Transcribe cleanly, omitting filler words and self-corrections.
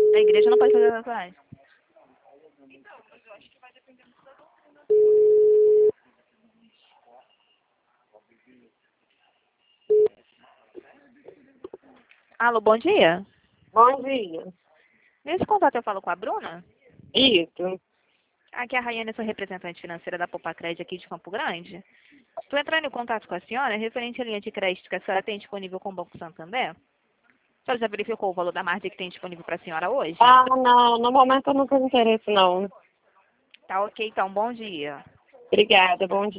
A igreja não pode fazer tatuagem. Alô, bom dia. Bom dia. Nesse contato eu falo com a Bruna. Isso. Aqui é a Rayane, sou representante financeira da Popacred aqui de Campo Grande. Estou entrando em contato com a senhora referente à linha de crédito que a senhora tem disponível com o Banco Santander. A senhora já verificou o valor da margem que tem disponível para a senhora hoje? Ah, não. No momento eu não tenho interesse, não. Tá ok, então. Bom dia. Obrigada. Bom dia.